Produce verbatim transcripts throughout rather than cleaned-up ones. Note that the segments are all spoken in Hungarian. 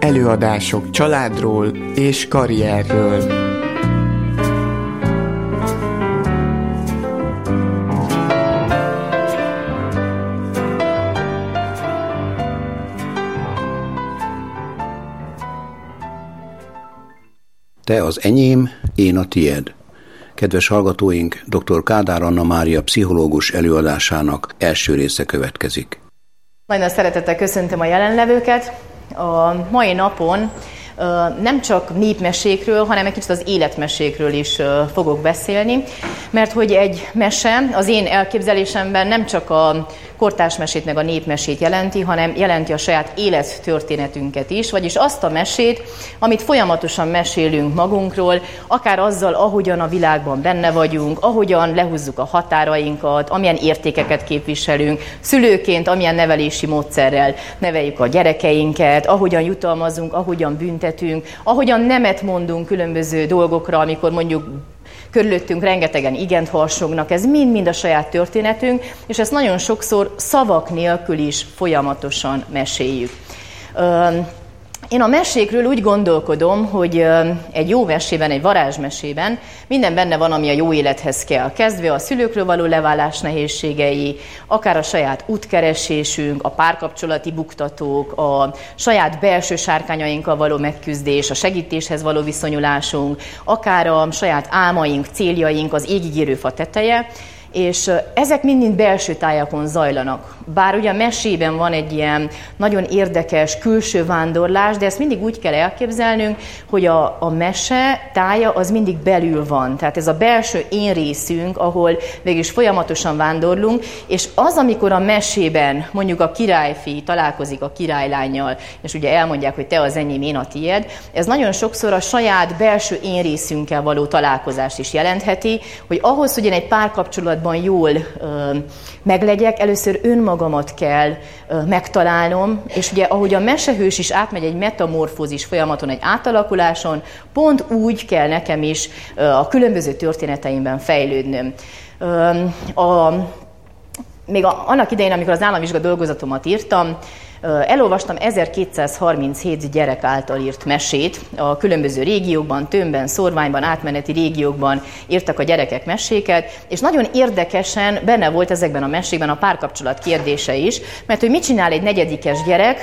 Előadások családról és karrierről. Te az enyém, én a tied. Kedves hallgatóink, dr. Kádár Anna Mária pszichológus előadásának első része következik. Nagyon szeretettel köszöntöm a jelenlevőket. A mai napon nem csak népmesékről, hanem egy kicsit az életmesékről is fogok beszélni, mert hogy egy mese az én elképzelésemben nem csak a kortárs mesét meg a népmesét jelenti, hanem jelenti a saját élettörténetünket is, vagyis azt a mesét, amit folyamatosan mesélünk magunkról, akár azzal, ahogyan a világban benne vagyunk, ahogyan lehúzzuk a határainkat, amilyen értékeket képviselünk, szülőként, amilyen nevelési módszerrel neveljük a gyerekeinket, ahogyan jutalmazunk, ahogyan büntetünk, ahogyan nemet mondunk különböző dolgokra, amikor mondjuk körülöttünk rengetegen igent harsognak, ez mind-mind a saját történetünk, és ezt nagyon sokszor szavak nélkül is folyamatosan meséljük. Én a mesékről úgy gondolkodom, hogy egy jó mesében, egy varázsmesében minden benne van, ami a jó élethez kell. Kezdve a szülőkről való leválás nehézségei, akár a saját útkeresésünk, a párkapcsolati buktatók, a saját belső sárkányainkkal való megküzdés, a segítéshez való viszonyulásunk, akár a saját álmaink, céljaink, az égig fa teteje, és ezek mind-mind belső tájakon zajlanak. Bár ugye a mesében van egy ilyen nagyon érdekes külső vándorlás, de ezt mindig úgy kell elképzelnünk, hogy a, a mese tája az mindig belül van. Tehát ez a belső én részünk, ahol végülis folyamatosan vándorlunk, és az, amikor a mesében mondjuk a királyfi találkozik a királylánnyal, és ugye elmondják, hogy te az enyém, én a tied, ez nagyon sokszor a saját belső én részünkkel való találkozást is jelentheti, hogy ahhoz, hogy én egy párkapcsolatban jól ö, meglegyek, először önmagamat kell ö, megtalálnom, és ugye ahogy a mesehős is átmegy egy metamorfózis folyamaton, egy átalakuláson, pont úgy kell nekem is ö, a különböző történeteimben fejlődnöm. Ö, a, még a, annak idején, amikor az államvizsga dolgozatomat írtam, elolvastam ezerkétszázharminchét gyerek által írt mesét. A különböző régiókban, tömbben, szorványban, átmeneti régiókban írtak a gyerekek meséket, és nagyon érdekesen benne volt ezekben a mesékben a párkapcsolat kérdése is, mert hogy mit csinál egy negyedikes gyerek?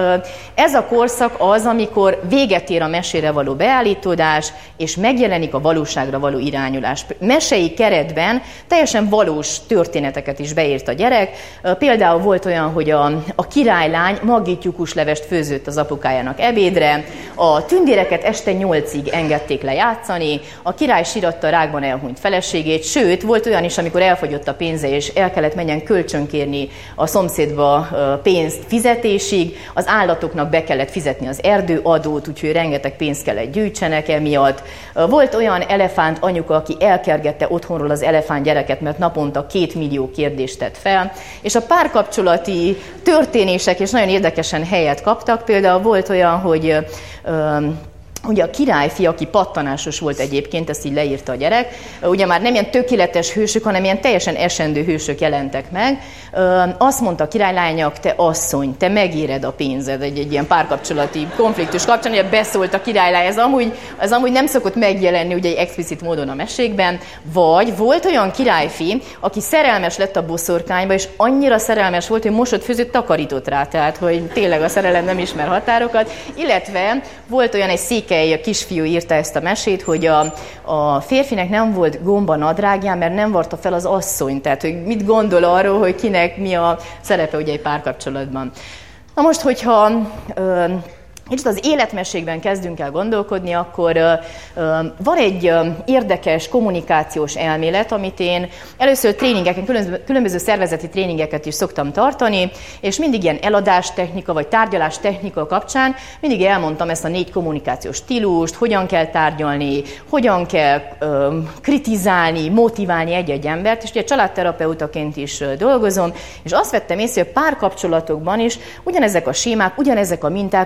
Ez a korszak az, amikor véget ér a mesére való beállítódás, és megjelenik a valóságra való irányulás. Mesei keretben teljesen valós történeteket is beírt a gyerek. Például volt olyan, hogy a, a királylány maggyúkuslevest főzött az apukájának ebédre, a tündéreket este nyolcig engedték le játszani, a király síratta a rákban elhunyt feleségét, sőt, volt olyan is, amikor elfogyott a pénze, és el kellett menjen kölcsönkérni a szomszédba pénzt fizetésig, az állatoknak be kellett fizetni az erdőadót, úgyhogy rengeteg pénzt kellett gyűjtsenek emiatt. Volt olyan elefánt anyuka, aki elkergette otthonról az elefánt gyereket, mert naponta két millió kérdést tett fel, és a párkapcsolati történések és nagyon érdekesen helyet kaptak. Például volt olyan, hogy ö, ugye a királyfi, aki pattanásos volt egyébként, ezt így leírta a gyerek, ugye már nem ilyen tökéletes hősök, hanem ilyen teljesen esendő hősök jelentek meg. Azt mondta a királylánynak, te asszony, te megéred a pénzed, egy, egy ilyen párkapcsolati konfliktus kapcsán, ugye beszólt a királylány, ez amúgy, ez amúgy nem szokott megjelenni ugye egy explicit módon a mesékben, vagy volt olyan királyfi, aki szerelmes lett a boszorkányba, és annyira szerelmes volt, hogy mosott, főzött, takarított rá, tehát hogy tényleg a szerelem nem ismer határokat, illetve volt olyan egy székely, a kisfiú írta ezt a mesét, hogy a, a férfinek nem volt gomba nadrágján, mert nem varta fel az asszony. Tehát, hogy mit gondol arról, hogy kinek mi a szerepe ugye egy párkapcsolatban. Na most, hogyha ö, kicsit az életmesékben kezdünk el gondolkodni, akkor ö, ö, van egy ö, érdekes kommunikációs elmélet, amit én először tréningeken, különböző, különböző szervezeti tréningeket is szoktam tartani, és mindig ilyen eladástechnika vagy tárgyalástechnika kapcsán mindig elmondtam ezt a négy kommunikációs stílust, hogyan kell tárgyalni, hogyan kell ö, kritizálni, motiválni egy-egy embert, és ugye családterapeutaként is ö, dolgozom, és azt vettem észre, hogy a párkapcsolatokban is ugyanezek a sémák, ugyanezek a minták, ugyanezek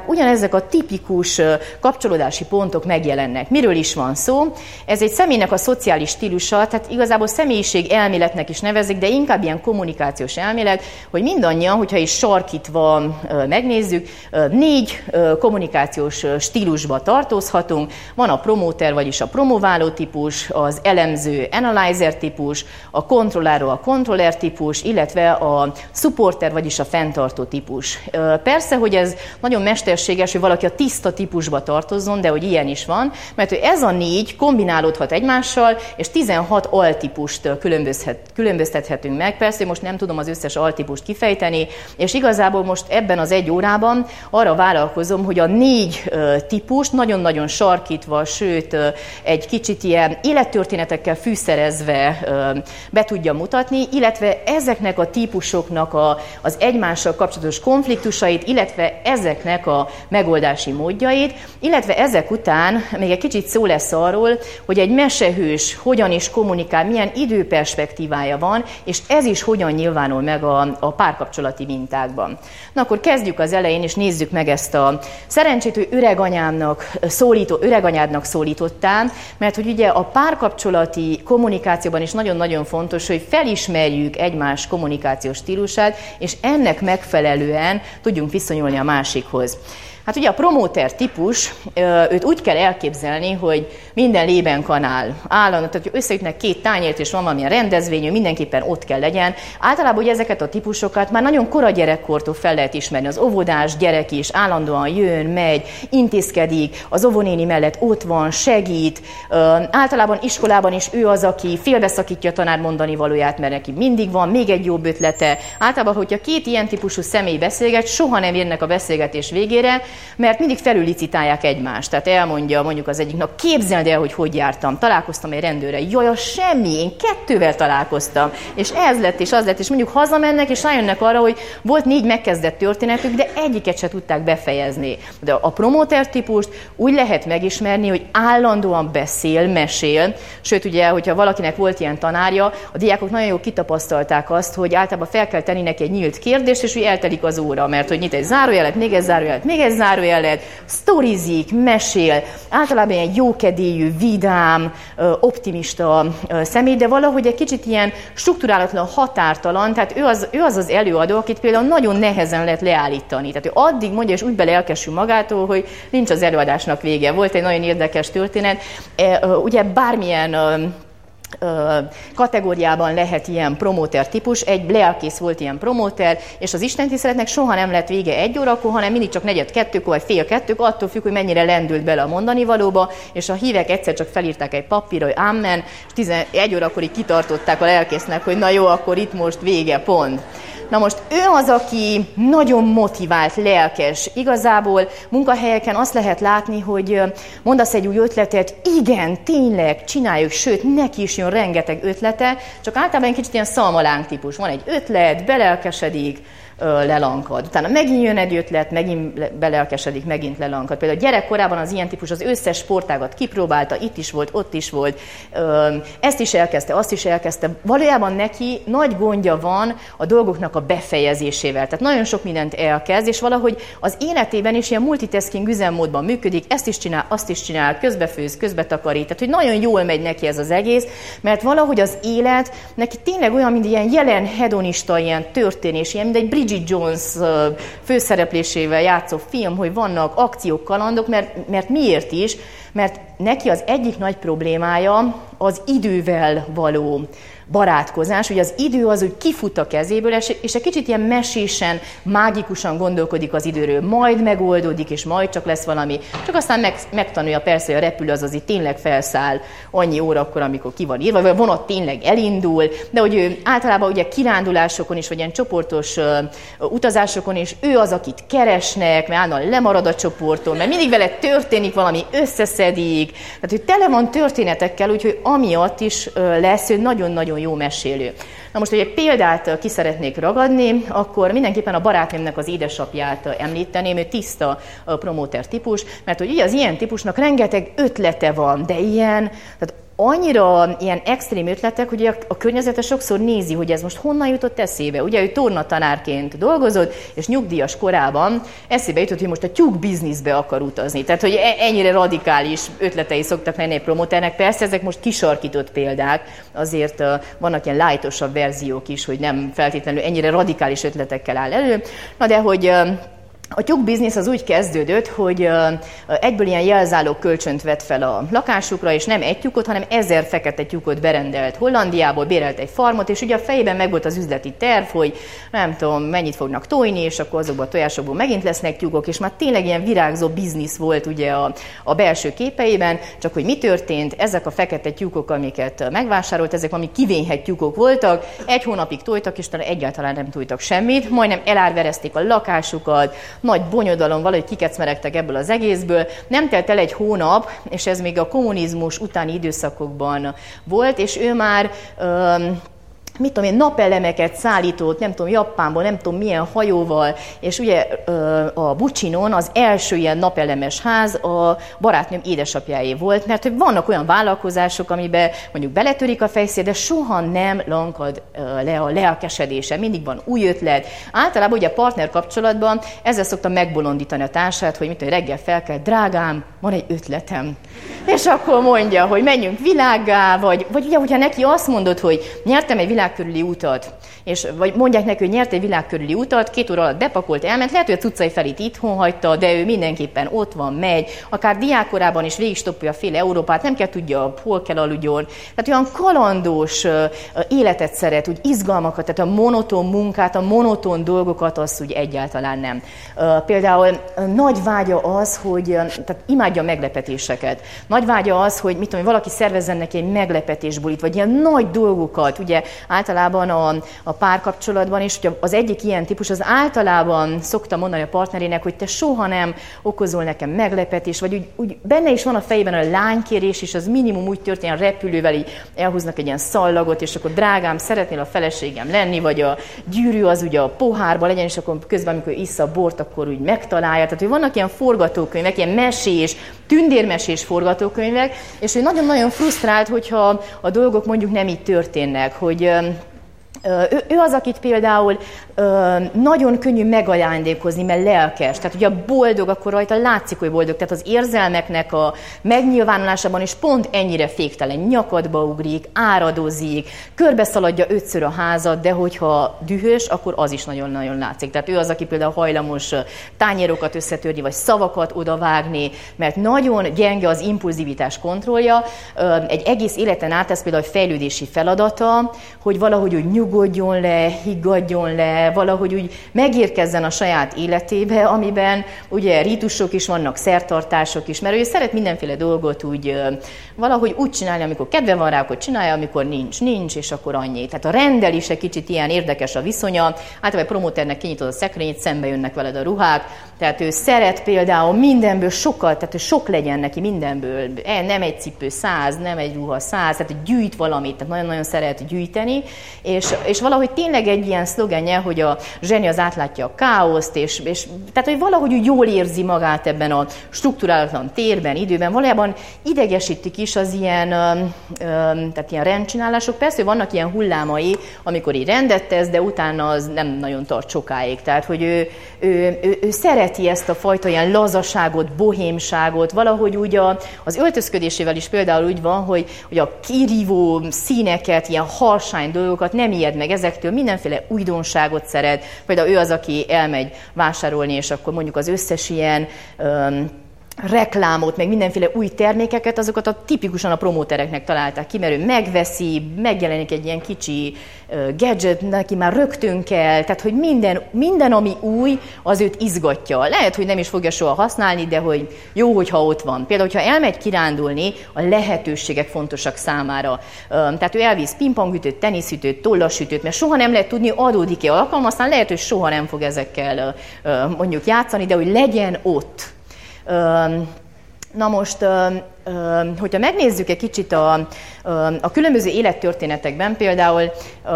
ezek a tipikus kapcsolódási pontok megjelennek. Miről is van szó? Ez egy személynek a szociális stílusa, tehát igazából személyiség elméletnek is nevezik, de inkább ilyen kommunikációs elmélet, hogy mindannyian, hogyha is sarkítva megnézzük, négy kommunikációs stílusba tartozhatunk. Van a promóter, vagyis a promováló típus, az elemző, analyzer típus, a kontrolláló, a kontroller típus, illetve a supporter, vagyis a fenntartó típus. Persze, hogy ez nagyon mesterséges, hogy valaki a tiszta típusba tartozzon, de hogy ilyen is van, mert hogy ez a négy kombinálódhat egymással, és tizenhat altípust különböztethetünk meg. Persze, most nem tudom az összes altípust kifejteni, és igazából most ebben az egy órában arra vállalkozom, hogy a négy típust nagyon-nagyon sarkítva, sőt, egy kicsit ilyen élettörténetekkel fűszerezve be tudja mutatni, illetve ezeknek a típusoknak a, az egymással kapcsolatos konfliktusait, illetve ezeknek a megoldási módjait, illetve ezek után még egy kicsit szó lesz arról, hogy egy mesehős hogyan is kommunikál, milyen időperspektívája van, és ez is hogyan nyilvánul meg a, a párkapcsolati mintákban. Na akkor kezdjük az elején, és nézzük meg ezt a szerencsét, hogy öreganyámnak szólító, öreganyádnak szólítottál, mert hogy ugye a párkapcsolati kommunikációban is nagyon-nagyon fontos, hogy felismerjük egymás kommunikációs stílusát, és ennek megfelelően tudjunk viszonyulni a másikhoz. Hát ugye a promóter típus, őt úgy kell elképzelni, hogy minden lében kanál. Állandó, tehát hogy összeütnek két tányért, és van valamilyen rendezvény, mindenképpen ott kell legyen. Általában ugye ezeket a típusokat már nagyon kora gyerekkortól fel lehet ismerni. Az óvodás gyerek is állandóan jön, megy, intézkedik, az óvónéni mellett ott van, segít. Általában iskolában is ő az, aki félbeszakítja a tanár mondani valóját, mert neki mindig van még egy jobb ötlete. Általában, hogyha két ilyen típusú személy beszélget, soha nem érnek a beszélgetés végére, mert mindig felülicitálják egymást. Tehát elmondja mondjuk az egyiknek, képzeld el, hogy hogy jártam, találkoztam egy rendőrrel, jaj, a semmi, én kettővel találkoztam, és ez lett, és az lett, és mondjuk hazamennek, és rájönnek arra, hogy volt négy megkezdett történetük, de egyiket se tudták befejezni. De a promóter típust úgy lehet megismerni, hogy állandóan beszél, mesél, sőt ugye, hogyha valakinek volt ilyen tanárja, a diákok nagyon jól kitapasztalták azt, hogy általában fel kell tenni neki egy nyílt kérdést, és úgy eltelik az óra, mert hogy nyit egy zárójelet, még egy zárójelet, még egy zárójelet, sztorizik, mesél, általában egy jókedélyű, vidám, optimista személy, de valahogy egy kicsit ilyen strukturálatlan, határtalan, tehát ő az, ő az az előadó, akit például nagyon nehezen lehet leállítani. Tehát ő addig mondja, és úgy belelkesül magától, hogy nincs az előadásnak vége. Volt egy nagyon érdekes történet, ugye bármilyen kategóriában lehet ilyen promóter típus, egy lelkész volt ilyen promóter, és az istentiszteletnek soha nem lett vége egy órakor, hanem mindig csak negyed kettőkor, vagy fél kettőkor, attól függ, hogy mennyire lendült bele a mondani valóba, és a hívek egyszer csak felírták egy papírra, hogy amen, és tizenegy órakor így kitartották a lelkésznek, hogy na jó, akkor itt most vége, pont. Na most ő az, aki nagyon motivált, lelkes. Igazából munkahelyeken azt lehet látni, hogy mondasz egy új ötletet, igen, tényleg, csináljuk, sőt, neki is jön rengeteg ötlete, csak általában egy kicsit ilyen szalmaláng típus. Van egy ötlet, belelkesedik, lelankad. Utána megint jön egy ötlet, megint belelkesedik, megint lelankad. Például gyerekkorában az ilyen típus az összes sportágat kipróbálta, itt is volt, ott is volt, ezt is elkezdte, azt is elkezdte. Valójában neki nagy gondja van a dolgoknak a befejezésével. Tehát nagyon sok mindent elkezd, és valahogy az életében is ilyen multitasking üzemmódban működik, ezt is csinál, azt is csinál, közbefőz, közbetakarít. Tehát, hogy nagyon jól megy neki ez az egész, mert valahogy az élet neki tényleg olyan, mint ilyen jelen hedonista, ilyen történés, ilyen, mint egy Bridget Jones főszereplésével játszó film, hogy vannak akciók, kalandok, mert, mert miért is? Mert neki az egyik nagy problémája az idővel való barátkozás, ugye az idő az, hogy kifut a kezéből, és egy kicsit ilyen mesésen, mágikusan gondolkodik az időről, majd megoldódik, és majd csak lesz valami, csak aztán meg, megtanulja persze, hogy a repülő az azért tényleg felszáll annyi órakor, amikor ki van írva, vagy a vonat tényleg elindul, de hogy ő általában ugye kirándulásokon is, vagy ilyen csoportos uh, utazásokon is, ő az, akit keresnek, mert állandóan lemarad a csoporton, mert mindig vele történik valami, összeszedik, tehát hogy tele van történetekkel, úgyhogy amiatt is uh, lesz, hogy nagyon-nagyon jó mesélő. Na most, hogy egy példát ki szeretnék ragadni, akkor mindenképpen a barátnőmnek az édesapját említeném, ő tiszta promóter típus, mert hogy ugye az ilyen típusnak rengeteg ötlete van, de ilyen, tehát annyira ilyen extrém ötletek, hogy a, a környezete sokszor nézi, hogy ez most honnan jutott eszébe. Ugye ő tornatanárként dolgozott, és nyugdíjas korában eszébe jutott, hogy most a tyúk bizniszbe akar utazni. Tehát, hogy ennyire radikális ötletei szoktak lenni egy promóternek. Persze ezek most kisarkított példák, azért uh, vannak ilyen lightosabb verziók is, hogy nem feltétlenül ennyire radikális ötletekkel áll elő. Na de, hogy... Uh, A tyúkbiznisz az úgy kezdődött, hogy egyből ilyen jelzálog kölcsönt vett fel a lakásukra, és nem egy tyúkot, hanem ezer fekete tyúkot berendelt Hollandiából, bérelt egy farmot, és ugye a fejében megvolt az üzleti terv, hogy nem tudom, mennyit fognak tojni, és akkor azokban a tojásokból megint lesznek tyúkok, és már tényleg ilyen virágzó biznisz volt ugye a, a belső képeiben, csak hogy mi történt, ezek a fekete tyúkok, amiket megvásárolt, ezek valami kivényhet tyúkok voltak, egy hónapig tojtak, és talán egyáltalán nem tojtak semmit, majdnem elárverezték a lakásukat, nagy bonyodalom, valahogy kikecmeregtek ebből az egészből. Nem telt el egy hónap, és ez még a kommunizmus utáni időszakokban volt, és ő már... Um, mit tudom én, napelemeket szállított, nem tudom, Japánból, nem tudom milyen hajóval, és ugye a Bucsinon az első ilyen napelemes ház a barátnőm édesapjáé volt, mert hogy vannak olyan vállalkozások, amiben mondjuk beletörik a fejszél, de soha nem lankad le a lelkesedése, mindig van új ötlet. Általában ugye a partner kapcsolatban ezzel szoktam megbolondítani a társát, hogy mit tudom, reggel fel kell, drágám, van egy ötletem. És akkor mondja, hogy menjünk világgá, vagy, vagy ugye, hogyha neki azt mondod, hogy nyertem egy világkörüli utat, és vagy mondják neki, hogy nyert egy világkörüli utat, két óra alatt bepakolt, elment, lehet, hogy a cuccai felét itthon hagyta, de ő mindenképpen ott van, megy, akár diákkorában is végig stoppolja fél Európát, nem kell tudja, hol kell aludjon. Tehát olyan kalandos uh, életet szeret, úgy izgalmakat, tehát a monoton munkát, a monoton dolgokat, azt úgy egyáltalán nem. Uh, például uh, nagy vágya az, hogy uh, tehát imádja a meglepetéseket. Nagy vágya az, hogy mit tudom, valaki szervezzen neki egy meglepetésbulit, vagy ilyen nagy dolgokat, ugye általában a, a párkapcsolatban is, hogy az egyik ilyen típus, az általában szokta mondani a partnerének, hogy te soha nem okozol nekem meglepetés, vagy úgy, úgy benne is van a fejében a lánykérés, és az minimum úgy történik, a repülővel így elhúznak egy ilyen szallagot, és akkor drágám, szeretnél a feleségem lenni, vagy a gyűrű az ugye a pohárban legyen, és akkor közben, amikor issza a bort, akkor úgy megtalálja. Tehát, hogy vannak ilyen forgatókönyvek, ilyen mesés, tündérmesés forgatókönyvek, és hogy nagyon-nagyon frusztrált, hogyha a dolgok mondjuk nem így történnek, hogy Ő, ő az, akit például ö, nagyon könnyű megajándékozni, mert lelkes. Tehát ugye a boldog, akkor rajta látszik, hogy boldog. Tehát az érzelmeknek a megnyilvánulásában is pont ennyire féktelen. Nyakadba ugrik, áradozik, körbeszaladja ötször a házat, de hogyha dühös, akkor az is nagyon-nagyon látszik. Tehát ő az, aki például hajlamos tányérokat összetörni, vagy szavakat odavágni, mert nagyon gyenge az impulzivitás kontrollja. Egy egész életen át ez például a fejlődési feladata, hogy valahogy úgy nyugodjon le, higgadjon le, valahogy úgy megérkezzen a saját életébe, amiben ugye rítusok is vannak, szertartások is, mert ő szeret mindenféle dolgot úgy valahogy úgy csinálni, amikor kedve van rá, akkor csinálja, amikor nincs, nincs, és akkor annyi. Tehát a rendel is egy kicsit ilyen érdekes a viszonya. Általában a promóternek kinyitod a szekrényét, szembe jönnek veled a ruhák, tehát ő szeret például mindenből sokkal, tehát sok legyen neki mindenből. Nem egy cipő száz, nem egy ruha száz, tehát gyűjt valamit, tehát nagyon-nagyon szeret gyűjteni, és és valahogy tényleg egy ilyen szlogenje, hogy a zseni az átlátja a káoszt, és, és tehát, hogy valahogy úgy jól érzi magát ebben a strukturálatlan térben, időben, valójában idegesítik is az ilyen, ö, ö, tehát ilyen rendcsinálások. Persze, hogy vannak ilyen hullámai, amikor így rendet tesz, de utána az nem nagyon tart sokáig. Tehát, hogy ő, ő, ő, ő szereti ezt a fajta ilyen lazaságot, bohémságot, valahogy úgy a, az öltözködésével is például úgy van, hogy, hogy a kirívó színeket, ilyen harsány dolgokat nem ijed meg ezektől, mindenféle újdonságot szeret. Például ő az, aki elmegy vásárolni, és akkor mondjuk az összes ilyen um, reklámot, meg mindenféle új termékeket, azokat a tipikusan a promótereknek találták ki, mert ő megveszi, megjelenik egy ilyen kicsi uh, gadget, neki már rögtön kell, tehát hogy minden, minden, ami új, az őt izgatja. Lehet, hogy nem is fogja soha használni, de hogy jó, hogyha ott van. Például, hogyha elmegy kirándulni, a lehetőségek fontosak számára. Um, tehát ő elvisz pingponghütőt, teniszhütőt, tollassütőt, mert soha nem lehet tudni, adódik-e alkalom, aztán lehet, hogy soha nem fog ezekkel uh, mondjuk játszani, de hogy legyen ott. Na most hogyha megnézzük egy kicsit a, a különböző élettörténetekben, például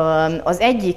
az egyik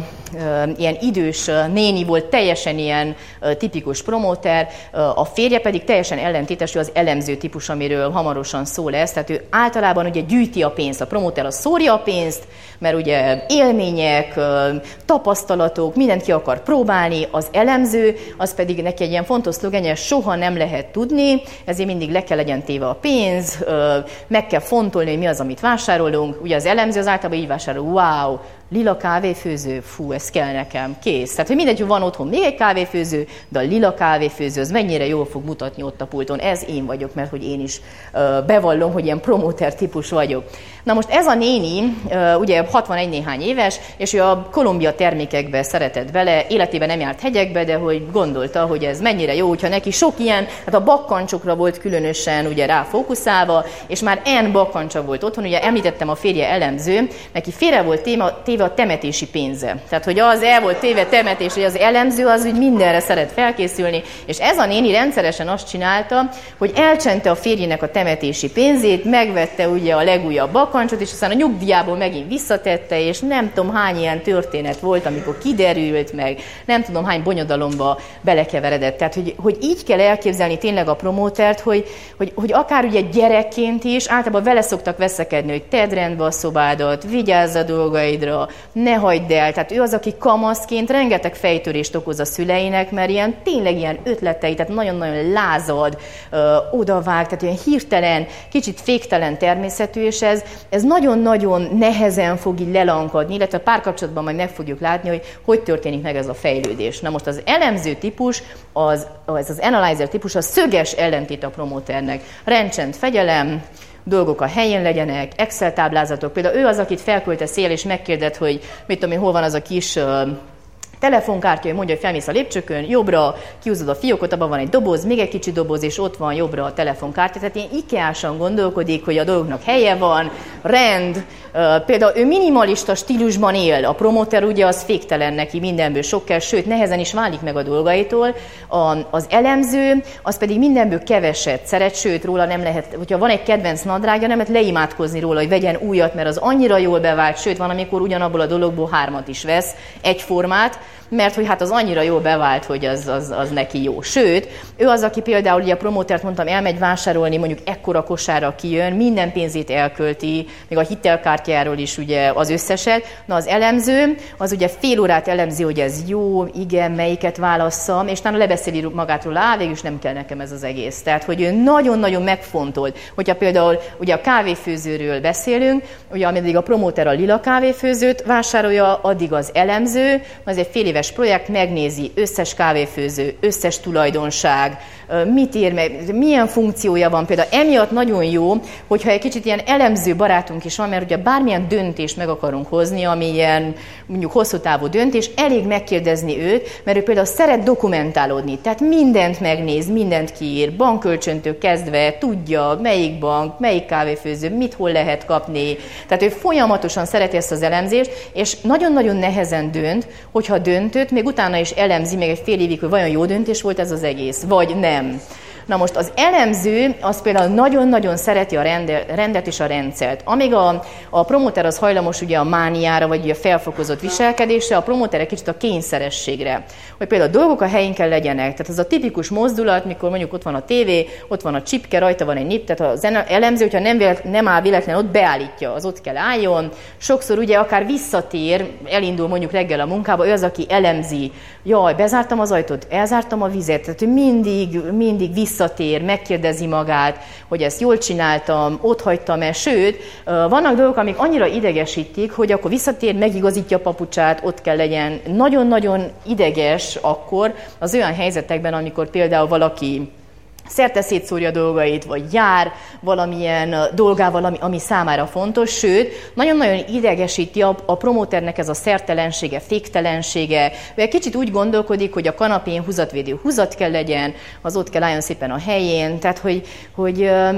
ilyen idős néni volt teljesen ilyen tipikus promóter, a férje pedig teljesen ellentétes, ő az elemző típus, amiről hamarosan szó lesz. Tehát ő általában ugye gyűjti a pénzt, a promóter az szórja a pénzt, mert ugye élmények, tapasztalatok, mindent ki akar próbálni, az elemző, az pedig neki egy ilyen fontos szlogenje, soha nem lehet tudni, ezért mindig le kell legyen téve a pénz, meg kell fontolni, hogy mi az, amit vásárolunk. Ugye az elemző az általában így vásárol, wow, lila kávéfőző, fú, ez kell nekem, kész. Tehát, hogy mindegy, hogy van otthon még egy kávéfőző, de a lila kávéfőző az mennyire jól fog mutatni ott a pulton. Ez én vagyok, mert hogy én is uh, bevallom, hogy ilyen promóter típus vagyok. Na most ez a néni, uh, ugye hatvanegy néhány éves, és ő a Kolumbia termékekbe szeretett bele, életében nem járt hegyekbe, de hogy gondolta, hogy ez mennyire jó, hogyha neki sok ilyen, hát a bakkancsokra volt különösen ugye rá fókuszálva, és már en bakkancsa volt otthon, ugye említettem a férje elemző, neki félre volt téma, téve a temetési pénze. Tehát, hogy az el volt téve temetés, hogy az elemző az úgy mindenre szeret felkészülni, és ez a néni rendszeresen azt csinálta, hogy elcsente a férjének a temetési pénzét, megvette ugye a legújabb bakkancsot, és aztán a nyugdíjából megint visszatette, és nem tudom hány ilyen történet volt, amikor kiderült, meg nem tudom hány bonyodalomba belekeveredett. Tehát, hogy, hogy így kell elképzelni tényleg a promótert, hogy, hogy, hogy akár ugye gyerekként is, általában vele szoktak veszekedni, hogy tedd rendbe a szobádat, vigyázz a dolgaidra, ne hagyd el. Tehát ő az, aki kamaszként rengeteg fejtörést okoz a szüleinek, mert ilyen tényleg ilyen ötletei, tehát nagyon-nagyon lázad, ö, odavág, tehát ilyen hirtelen, kicsit féktelen természetű, és ez, ez nagyon-nagyon nehezen fog így lelankadni, illetve a párkapcsolatban majd meg fogjuk látni, hogy hogy történik meg ez a fejlődés. Na most az elemző típus, az, ez az analyzer típus, a szöges ellentét a promóternek. Rendcsend, fegyelem, dolgok a helyén legyenek, Excel táblázatok. Például ő az, akit felküldte szél, és megkérdett, hogy mit tudom én, hol van az a kis uh, telefonkártya, hogy mondja, hogy felmész a lépcsőkön, jobbra kiúzod a fiókot, abban van egy doboz, még egy kicsi doboz, és ott van jobbra a telefonkártya. Tehát ilyen ikeásan gondolkodik, hogy a dolgoknak helye van, rend. Uh, például ő minimalista stílusban él, a promóter ugye az féktelen neki mindenből sok kell, sőt nehezen is válik meg a dolgaitól. A, az elemző, az pedig mindenből keveset szeret, sőt róla nem lehet, hogyha van egy kedvenc nadrágja, nem lehet leimádkozni róla, hogy vegyen újat, mert az annyira jól bevált, sőt van, amikor ugyanabból a dologból hármat is vesz, egyformát, mert hogy hát az annyira jól bevált, hogy az, az, az neki jó. Sőt, ő az, aki például, ugye a promótert mondtam, elmegy vásárolni, mondjuk ekkora kosárra kijön, minden pénzét elkölti, még a hitelkártyáról is ugye az összeset. Na az elemző, az ugye fél órát elemzi, hogy ez jó, igen, melyiket válasszam, és utána lebeszéli magátról, á, végülis nem kell nekem ez az egész. Tehát, hogy ő nagyon-nagyon megfontolt, hogyha például ugye a kávéfőzőről beszélünk, ugye ameddig a promóter a lila kávéfőzőt vásárolja, addig az elemző, az egy fél éves projekt, megnézi összes kávéfőző, összes tulajdonság, mit ér meg, milyen funkciója van. Például emiatt nagyon jó, hogyha egy kicsit ilyen elemző barátunk is van, mert ugye bármilyen döntést meg akarunk hozni, ami ilyen mondjuk hosszú távú döntés, elég megkérdezni őt, mert ő például szeret dokumentálódni, tehát mindent megnéz, mindent kiír, bankkölcsöntől kezdve, tudja, melyik bank, melyik kávéfőző, mit hol lehet kapni. Tehát ő folyamatosan szereti ezt az elemzést, és nagyon-nagyon nehezen dönt, hogyha döntött, még utána is elemzi még egy fél évig, hogy vajon jó döntés volt ez az egész, vagy nem. Na most az elemző, az például nagyon-nagyon szereti a rende, rendet és a rendszert. Amíg a, a promóter az hajlamos ugye a mániára, vagy ugye a felfokozott viselkedésre, a promóter egy kicsit a kényszerességre. Hogy például a dolgok a helyén kell legyenek. Tehát az a tipikus mozdulat, mikor mondjuk ott van a tévé, ott van a csipke, rajta van egy nip, tehát az elemző, hogyha nem, véletlen, nem áll véletlenül ott, beállítja, az ott kell álljon. Sokszor ugye akár visszatér, elindul mondjuk reggel a munkába, ő az, aki elemzi. Jaj, bezártam az ajtót, elzártam a vizet, tehát mindig, mindig visszatér, megkérdezi magát, hogy ezt jól csináltam, ott hagytam-e, sőt, vannak dolgok, amik annyira idegesítik, hogy akkor visszatér, megigazítja a papucsát, ott kell legyen. Nagyon-nagyon ideges akkor az olyan helyzetekben, amikor például valaki szerte szétszórja a dolgait, vagy jár valamilyen dolgával, ami, ami számára fontos, sőt, nagyon-nagyon idegesíti a, a promóternek ez a szertelensége, féktelensége. Ő egy kicsit úgy gondolkodik, hogy a kanapén húzatvédő húzat kell legyen, az ott kell álljon szépen a helyén, tehát, hogy, hogy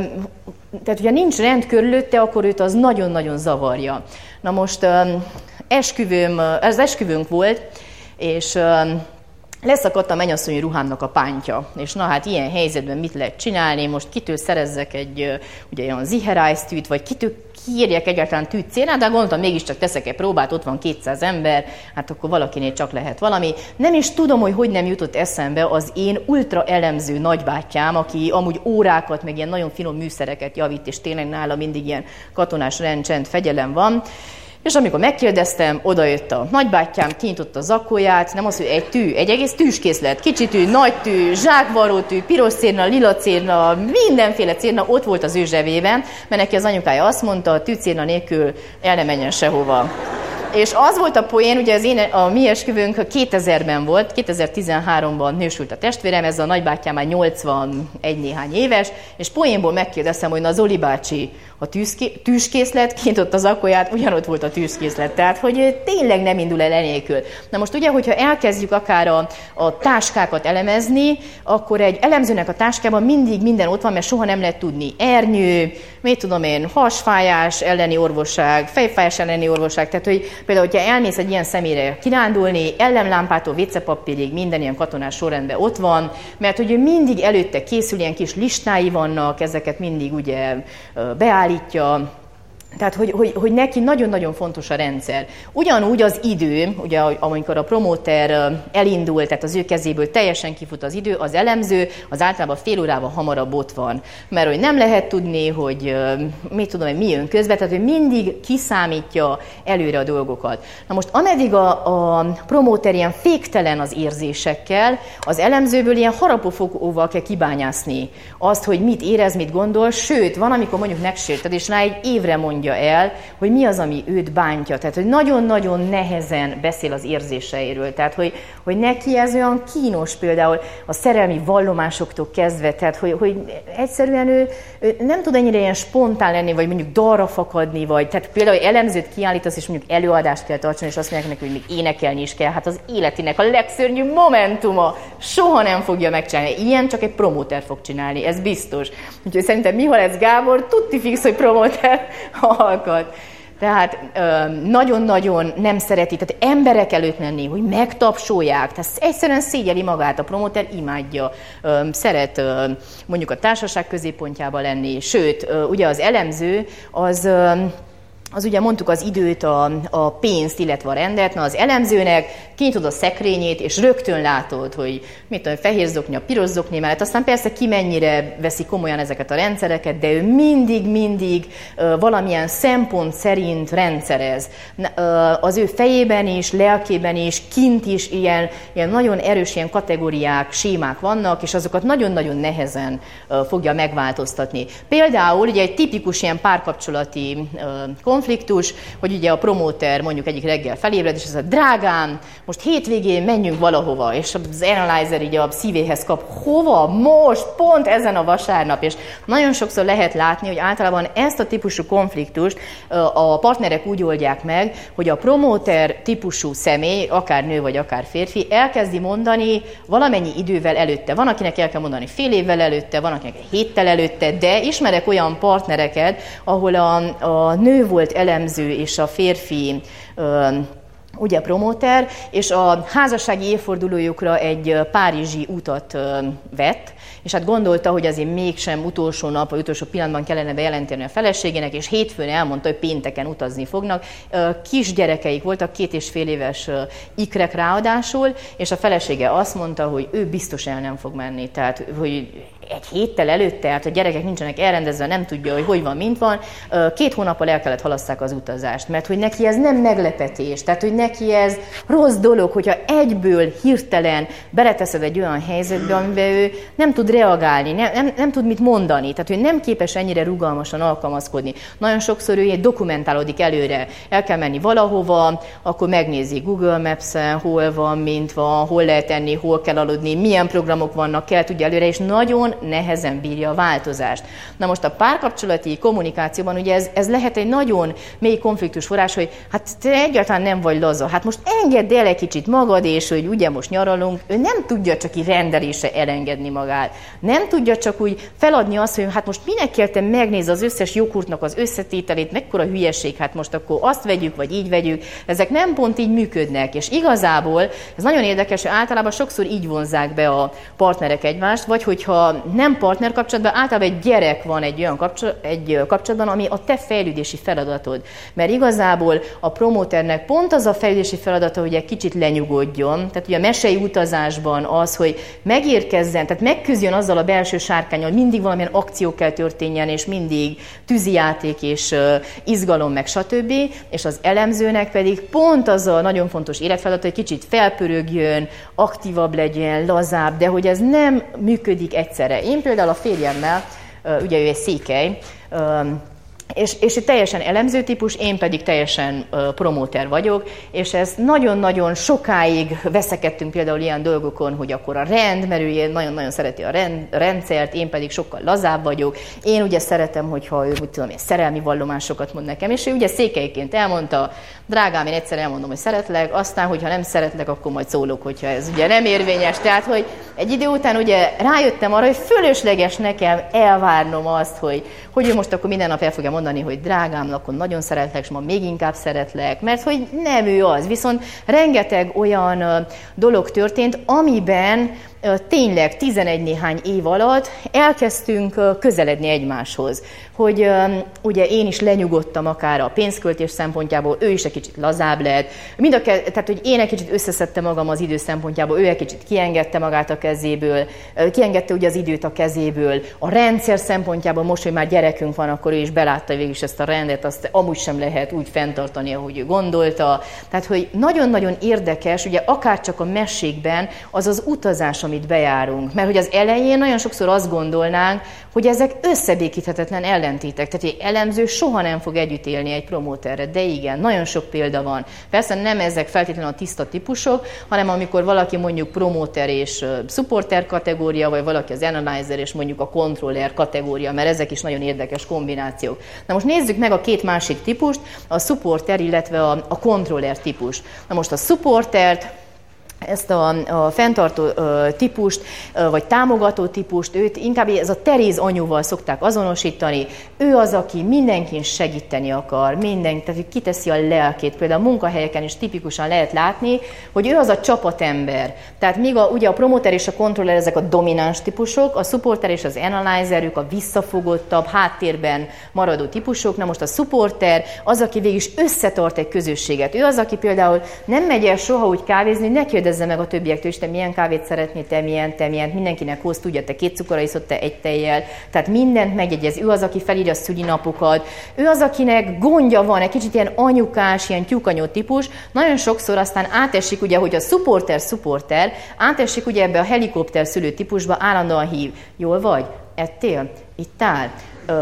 tehát, hogyha nincs rend körülötte, akkor őt az nagyon-nagyon zavarja. Na most esküvőm, ez esküvőnk volt, és leszakadt a mennyasszonyi ruhámnak a pántja, és na hát ilyen helyzetben mit lehet csinálni, most kitől szerezzek egy ugye olyan ziherájztűt, vagy kitől kiírjak egyáltalán tűzcélnál, de gondoltam, mégiscsak teszek egy próbát, ott van kétszáz ember, hát akkor valakinél csak lehet valami. Nem is tudom, hogy hogy nem jutott eszembe az én ultra elemző nagybátyám, aki amúgy órákat, meg ilyen nagyon finom műszereket javít, és tényleg nála mindig ilyen katonás rendcsend, fegyelem van. És amikor megkérdeztem, odajött a nagybátyám, kinyitotta a zakóját, nem az, hogy egy tű, egy egész tűskészlet, kicsi tű, nagy tű, zsákvarró tű, piros cérna, lila cérna, mindenféle cérna ott volt az ő zsebében, mert neki az anyukája azt mondta, a tűcérna nélkül el nem menjen sehova. És az volt a poén, ugye az én, a mi esküvőnk kétezerben volt, kétezer-tizenháromban nősült a testvérem, ez a nagybátyám már nyolcvanegy néhány éves, és poénból megkérdeztem, hogy na Zoli bácsi, a tűzké, tűzkészlet, kint ott az akóját, ugyanott volt a tűzkészlet, tehát hogy tényleg nem indul el enélkül. Na most ugye, hogyha elkezdjük akár a, a táskákat elemezni, akkor egy elemzőnek a táskában mindig minden ott van, mert soha nem lehet tudni. Ernyő, mit tudom én, hasfájás elleni orvosság, fejfájás elleni orvosság, tehát hogy például, hogyha elmész egy ilyen személyre kirándulni, ellenlámpától vécepapírig minden ilyen katonás sorrendben ott van, mert ugye mindig előtte készül, ilyen kis listái vannak, ezeket mindig ugye beállítja. Tehát, hogy, hogy, hogy neki nagyon-nagyon fontos a rendszer. Ugyanúgy az idő, ugye amikor a promóter elindul, tehát az ő kezéből teljesen kifut az idő, az elemző az általában fél órával hamarabb ott van. Mert hogy nem lehet tudni, hogy mit tudom, hogy mi jön közben, tehát hogy mindig kiszámítja előre a dolgokat. Na most ameddig a, a promóter ilyen féktelen az érzésekkel, az elemzőből ilyen harapófogóval kell kibányászni azt, hogy mit érez, mit gondol, sőt, van, amikor mondjuk megsérted, és rá egy évre mondja el, hogy mi az, ami őt bántja. Tehát, hogy nagyon-nagyon nehezen beszél az érzéseiről. Tehát, hogy, hogy neki ez olyan kínos például a szerelmi vallomásoktól kezdve, tehát, hogy, hogy egyszerűen ő, ő nem tud ennyire ilyen spontán lenni, vagy mondjuk dalra fakadni, vagy tehát például elemzőt kiállítasz, és mondjuk előadást kell tartani, és azt mondják neki, hogy még énekelni is kell. Hát az életének a legszörnyűbb momentuma. Soha nem fogja megcsinálni. Ilyen csak egy promóter fog csinálni, ez biztos. Úgyhogy szerintem Mihalec Gábor tuti fix, hogy promóter alkat. Tehát nagyon-nagyon nem szereti, tehát emberek előtt menni, hogy megtapsolják, tehát egyszerűen szégyeli magát, a promóter imádja, szeret mondjuk a társaság középpontjában lenni, sőt, ugye az elemző az... Az ugye mondtuk az időt, a, a pénzt, illetve a rendet, na az elemzőnek kinyitod a szekrényét, és rögtön látod, hogy mit tudom, fehér zokni, a piros zokni mellett, aztán persze ki mennyire veszi komolyan ezeket a rendszereket, de ő mindig-mindig uh, valamilyen szempont szerint rendszerez. Uh, az ő fejében is, lelkében is, kint is ilyen, ilyen nagyon erős ilyen kategóriák, sémák vannak, és azokat nagyon-nagyon nehezen uh, fogja megváltoztatni. Például ugye egy tipikus ilyen párkapcsolati uh, konfliktus, hogy ugye a promóter mondjuk egyik reggel felébred, és ez a drágám, most hétvégén menjünk valahova, és az analyzer így a szívéhez kap, hova, most, pont ezen a vasárnap, és nagyon sokszor lehet látni, hogy általában ezt a típusú konfliktust a partnerek úgy oldják meg, hogy a promóter típusú személy, akár nő vagy akár férfi, elkezdi mondani valamennyi idővel előtte. Van, akinek el kell mondani fél évvel előtte, van, akinek héttel előtte, de ismerek olyan partnereket, ahol a, a nő volt elemző és a férfi ö, ugye promóter, és a házassági évfordulójukra egy párizsi utat ö, vett, és hát gondolta, hogy azért mégsem utolsó nap, vagy utolsó pillanatban kellene bejelenteni a feleségének, és hétfőn elmondta, hogy pénteken utazni fognak. Kis gyerekeik voltak, két és fél éves ikrek ráadásul, és a felesége azt mondta, hogy ő biztos el nem fog menni. Tehát, hogy egy héttel előtte, hát a gyerekek nincsenek elrendezve, nem tudja, hogy hogy van, mint van. Két hónappal el kellett halaszták az utazást, mert hogy neki ez nem meglepetés, tehát hogy neki ez rossz dolog, hogyha egyből hirtelen beleteszed egy olyan helyzetbe, amiben ő nem tud reagálni, nem, nem, nem tud mit mondani, tehát hogy nem képes ennyire rugalmasan alkalmazkodni. Nagyon sokszor ő dokumentálódik előre, el kell menni valahova, akkor megnézi Google Maps-en, hol van, mint van, hol lehet enni, hol kell aludni, milyen programok vannak, kell tudja előre, és nagyon nehezen bírja a változást. Na most a párkapcsolati kommunikációban ugye ez, ez lehet egy nagyon mély konfliktus forrás, hogy hát te egyáltalán nem vagy laza, hát most engedd el egy kicsit magad, és hogy ugye most nyaralunk, ő nem tudja csak így rendelésre elengedni magát. Nem tudja csak úgy feladni azt, hogy hát most minek kell te megnéz az összes joghurtnak az összetételét, mekkora hülyeség, hát most akkor azt vegyük, vagy így vegyük. Ezek nem pont így működnek, és igazából ez nagyon érdekes, hogy általában sokszor így vonzzák be a partnerek egymást, vagy hogyha nem partner kapcsolatban, általában egy gyerek van egy olyan kapcsolat, egy kapcsolatban, ami a te fejlődési feladatod. Mert igazából a promóternek pont az a fejlődési feladata, hogy egy kicsit lenyugodjon. Tehát ugye a mesei utazásban az, hogy megérkezzen, tehát megküzdjön azzal a belső sárkánnyal, hogy mindig valamilyen akció kell történjen, és mindig tűzijáték és uh, izgalom, meg stb. És az elemzőnek pedig pont az a nagyon fontos életfeladat, hogy kicsit felpörögjön, aktívabb legyen, lazább, de hogy ez nem működik egyszerre. Én például a férjemmel, uh, ugye ő egy székely, um, És, és egy teljesen elemző típus, én pedig teljesen uh, promóter vagyok, és ez nagyon-nagyon sokáig veszekedtünk például ilyen dolgokon, hogy akkor a rend, mert ő nagyon-nagyon szereti a rend, rendszert, én pedig sokkal lazább vagyok. Én ugye szeretem, hogyha ő úgy tudom, szerelmi vallomásokat mond nekem, és ő ugye székelyként elmondta, drágám, én egyszer elmondom, hogy szeretlek, aztán, hogyha nem szeretlek, akkor majd szólok, hogyha ez ugye nem érvényes. Tehát, hogy egy idő után ugye rájöttem arra, hogy fölösleges nekem elvárnom azt, hogy, hogy ő most akkor minden nap el fogja mondani, hogy drágám, akkor nagyon szeretlek, és ma még inkább szeretlek, mert hogy nem ő az. Viszont rengeteg olyan dolog történt, amiben tényleg tizenegy néhány év alatt elkezdtünk közeledni egymáshoz. Hogy ugye én is lenyugodtam akár a pénzköltés szempontjából, ő is egy kicsit lazább lett. Mind a ke- tehát, hogy én egy kicsit összeszedtem magam az idő szempontjából, ő egy kicsit kiengedte magát a kezéből, kiengedte ugye az időt a kezéből. A rendszer szempontjából most, hogy már gyerekünk van, akkor ő is belátta végig ezt a rendet, azt amúgy sem lehet úgy fenntartani, ahogy ő gondolta. Tehát, hogy nagyon-nagyon érdekes, ugye akár csak a mesékben az az utazás, amit bejárunk. Mert hogy az elején nagyon sokszor azt gondolnánk, hogy ezek összebékíthetetlen ellentétek. Tehát egy elemző soha nem fog együtt élni egy promóterre, de igen, nagyon sok példa van. Persze nem ezek feltétlenül a tiszta típusok, hanem amikor valaki mondjuk promóter és supporter kategória, vagy valaki az analyzer és mondjuk a controller kategória, mert ezek is nagyon érdekes kombinációk. Na most nézzük meg a két másik típust, a supporter, illetve a, a controller típus. Na most a supportert, ezt a, a fenntartó ö, típust, ö, vagy támogató típust, őt inkább ez a Teréz anyuval szokták azonosítani. Ő az, aki mindenkin segíteni akar, minden, tehát kiteszi a lelkét. Például a munkahelyeken is tipikusan lehet látni, hogy ő az a csapatember. Tehát míg a, ugye a promóter és a kontroller ezek a domináns típusok, a supporter és az analyzer, ők a visszafogottabb, háttérben maradó típusok. Na most a supporter az, aki végig is összetart egy közösséget. Ő az, aki például nem megy el soha úgy kávézni, ne kérdezze meg a többiektől is, te milyen kávét szeretnél, te milyen, te milyen, mindenkinek hoz, tudja, te két cukorra iszod, te egy tejjel. Tehát mindent megjegyez. Ő az, aki felírja a szülinapokat. Ő az, akinek gondja van, egy kicsit ilyen anyukás, ilyen tyúkanyó típus. Nagyon sokszor aztán átesik, ugye, hogy a supporter-supporter, átesik ugye ebbe a helikopter szülő típusba, állandóan hív. Jól vagy? Ettél? Ittál?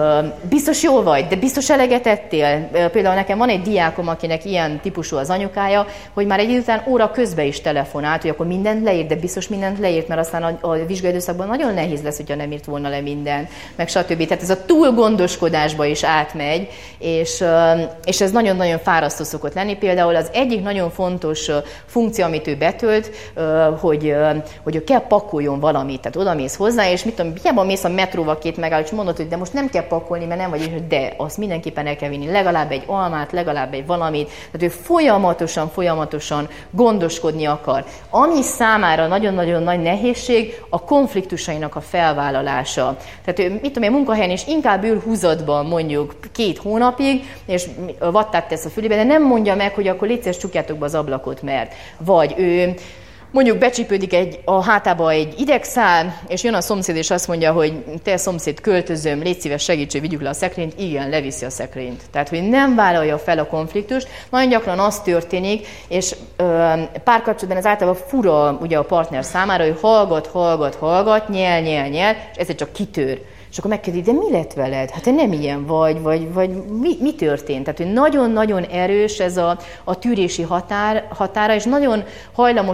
Biztos jól vagy, de biztos eleget ettél. Például nekem van egy diákom, akinek ilyen típusú az anyukája, hogy már egy idő után óra közben is telefonált, hogy akkor mindent leírt, de biztos mindent leírt, mert aztán a, a vizsgaidőszakban nagyon nehéz lesz, hogyha nem írt volna le mindent, meg stb. Tehát ez a túl gondoskodásba is átmegy, és, és ez nagyon-nagyon fárasztó szokott lenni. Például az egyik nagyon fontos funkció, amit ő betölt, hogy, hogy kell pakoljon valamit, tehát odamész hozzá, és mit tudom, hiába mész a metróval két megáll, és mondod, hogy de most nem kell pakolni, mert nem vagy, de azt mindenképpen el kell vinni, legalább egy almát, legalább egy valamit, tehát ő folyamatosan, folyamatosan gondoskodni akar. Ami számára nagyon-nagyon nagy nehézség, a konfliktusainak a felvállalása. Tehát ő, mit tudom én, munkahelyen is inkább ül húzatban mondjuk két hónapig, és vattát tesz a fülébe, de nem mondja meg, hogy akkor légy szíves, csukjátok be az ablakot, mert. Vagy ő mondjuk becsípődik egy, a hátába egy idegszál, és jön a szomszéd, és azt mondja, hogy te szomszéd, költözöm, légy szíves, segíts, hogy vigyük le a szekrényt. Igen, leviszi a szekrényt. Tehát, hogy nem vállalja fel a konfliktust. Nagyon gyakran az történik, és ö, párkapcsolatban ez általában fura ugye a partner számára, hogy hallgat, hallgat, hallgat, nyel, nyel, nyel, és ezért csak kitör. És akkor megkérdezik, de mi lett veled? Hát te nem ilyen vagy, vagy, vagy mi, mi történt? Tehát, hogy nagyon-nagyon erős ez a, a tűrési határ, határa, és nagyon hajlamos átmenni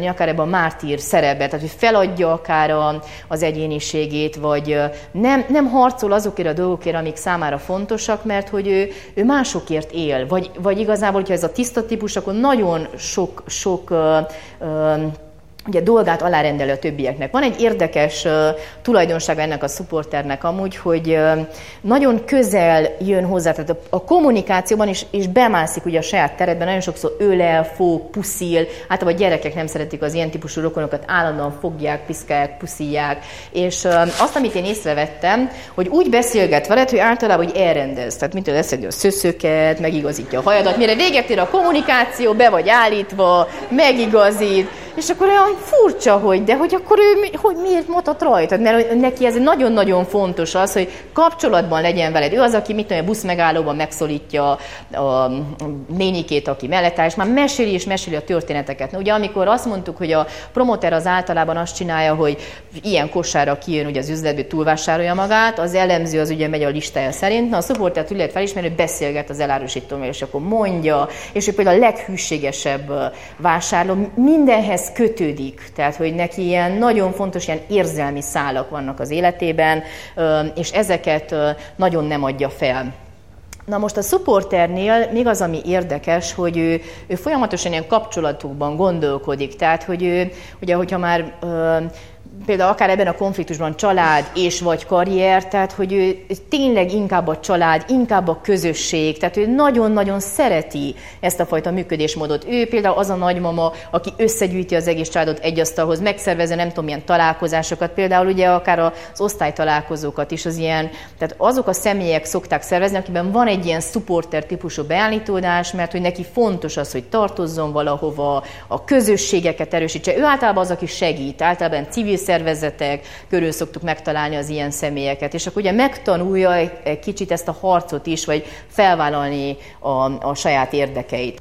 belemenni akár ebben a mártír szerepbe, tehát hogy feladja akár a, az egyéniségét, vagy nem, nem harcol azokért a dolgokért, amik számára fontosak, mert hogy ő, ő másokért él, vagy, vagy igazából, hogyha ez a tiszta típus, akkor nagyon sok, sok uh, uh, ugye dolgát alárendelő a többieknek. Van egy érdekes uh, tulajdonsága ennek a supporternek amúgy, hogy uh, nagyon közel jön hozzá, tehát a, a kommunikációban is, is bemászik ugye a saját teredben, nagyon sokszor ölel, fog, puszil, általában a gyerekek nem szeretik az ilyen típusú rokonokat, állandóan fogják, piszkálják, puszilják, és uh, azt, amit én észrevettem, hogy úgy beszélget veled, hogy általában hogy elrendez, tehát mint leszedi a szöszöket, megigazítja a hajadat, mire véget ér a kommunikáció, be vagy állítva, megigazít, és akkor olyan furcsa, hogy de hogy akkor ő hogy miért mutat rajtad? Mert neki ez nagyon-nagyon fontos az, hogy kapcsolatban legyen veled. Ő az, aki mit tudom, a busz megállóban megszólítja a nénikét, aki mellett áll, és már meséli és meséli a történeteket. Na, ugye amikor azt mondtuk, hogy a promoter az általában azt csinálja, hogy ilyen kosárra kijön, ugye az üzletbe túlvásárolja magát, az elemző az ugye megy a listája szerint, na a supportert úgy lehet felismerni, hogy beszélget az elárusítóval, és akkor mondja, és ő például a leghűségesebb vásárló, mindenhez kötődik, tehát hogy neki ilyen nagyon fontos ilyen érzelmi szálak vannak az életében, és ezeket nagyon nem adja fel. Na most a supporternél még az, ami érdekes, hogy ő, ő folyamatosan ilyen kapcsolatokban gondolkodik, tehát hogy ő, ugye, hogyha már például akár ebben a konfliktusban család és vagy karrier, tehát hogy ő tényleg inkább a család, inkább a közösség, tehát ő nagyon-nagyon szereti ezt a fajta működésmódot. Ő például az a nagymama, aki összegyűjti az egész családot egy asztalhoz, megszervezze nem tudom milyen találkozásokat, például ugye akár az osztálytalálkozókat is, az ilyen, tehát azok a személyek szokták szervezni, akiben van egy ilyen supporter típusú beállítódás, mert hogy neki fontos az, hogy tartozzon valahova, a közösségeket erősítse. Ő általában az, aki segít, általában civil szervezetek körül szoktuk megtalálni az ilyen személyeket, és akkor ugye megtanulja egy kicsit ezt a harcot is, vagy felvállalni a, a saját érdekeit.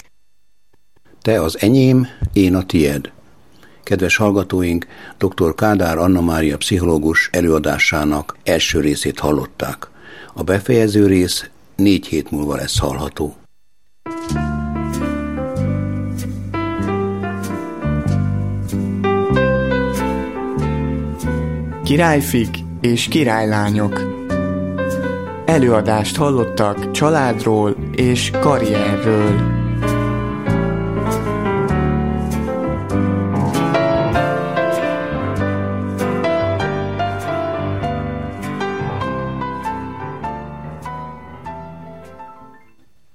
Te az enyém, én a tied. Kedves hallgatóink, dr. Kádár Anna Mária pszichológus előadásának első részét hallották. A befejező rész négy hét múlva lesz hallható. Királyfik és királylányok. Előadást hallottak családról és karrierről.